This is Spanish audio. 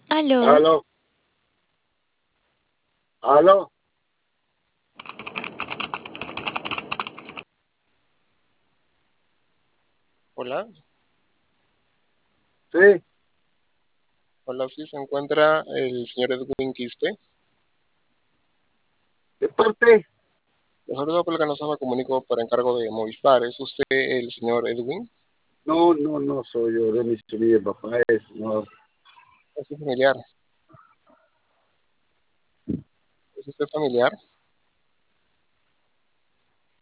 Aló, Aló, aló, Hola, sí, hola, sí, se encuentra el señor Edwin Quispe. ¿de parte? Le saludo por la me comunico por encargo de Movistar. ¿Es usted el señor Edwin? No, no, no soy yo, de mi papá es, no, ¿Es su familiar? ¿Es usted familiar?